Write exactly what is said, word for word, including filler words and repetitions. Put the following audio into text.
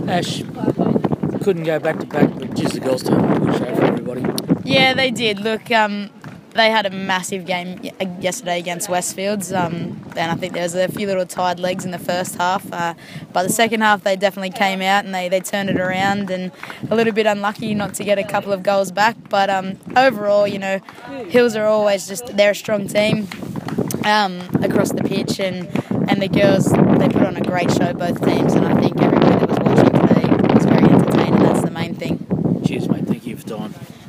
Ash, couldn't go back to back, but geez, the girls turned up a good show for everybody. Yeah, they did. Look, um, they had a massive game yesterday against Westfields, um, and I think there was a few little tired legs in the first half. Uh, but the second half, they definitely came out and they, they turned it around, and a little bit unlucky not to get a couple of goals back. But um, overall, you know, Hills are always just, they're a strong team um, across the pitch, and, and the girls, they put on a great show, both teams, and I think everybody that was watching today was very entertaining. That's the main thing. Cheers, mate. Thank you for time.